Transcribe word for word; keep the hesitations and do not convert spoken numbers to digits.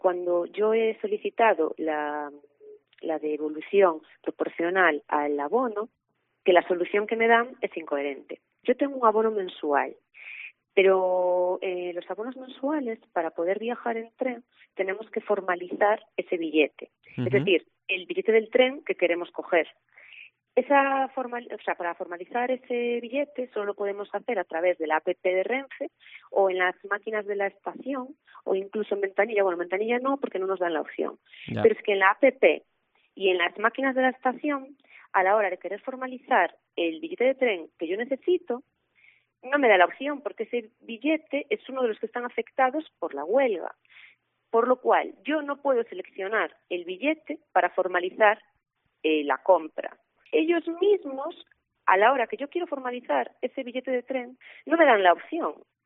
Cuando yo he solicitado la, la devolución proporcional al abono, que la solución que me dan es incoherente. Yo tengo un abono mensual, pero eh, los abonos mensuales, para poder viajar en tren, tenemos que formalizar ese billete. Uh-huh. Es decir, el billete del tren que queremos coger. Esa formal, o sea, para formalizar ese billete solo lo podemos hacer a través de la app de Renfe o en las máquinas de la estación o incluso en ventanilla. Bueno, en ventanilla no, porque no nos dan la opción. Ya. Pero es que en la app y en las máquinas de la estación, a la hora de querer formalizar el billete de tren que yo necesito, no me da la opción porque ese billete es uno de los que están afectados por la huelga. Por lo cual, yo no puedo seleccionar el billete para formalizar eh, la compra. Ellos mismos, a la hora que yo quiero formalizar ese billete de tren, no me dan la opción.